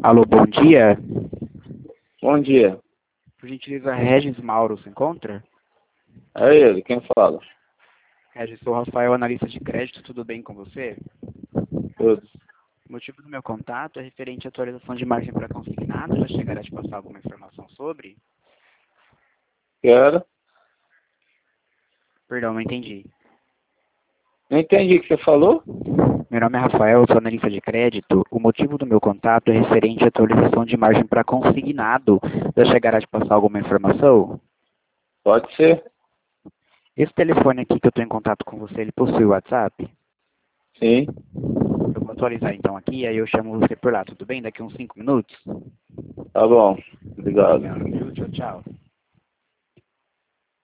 Alô, bom dia. Bom dia. Por gentileza, Regis Mauro se encontra? É ele, quem fala? Regis, sou Rafael, analista de crédito, tudo bem com você? Tudo. O motivo do meu contato é referente à atualização de margem para consignado. Já chegará a te passar alguma informação sobre? Quero. Perdão, não entendi. Não entendi o que você falou? Meu nome é Rafael, sou analista de crédito. O motivo do meu contato é referente à atualização de margem para consignado. Já chegará a te passar alguma informação? Pode ser. Esse telefone aqui que eu estou em contato com você, ele possui WhatsApp? Sim. Eu vou atualizar então aqui, aí eu chamo você por lá, tudo bem? Daqui uns 5 minutos? Tá bom. Obrigado. Obrigado, viu? Tchau, tchau.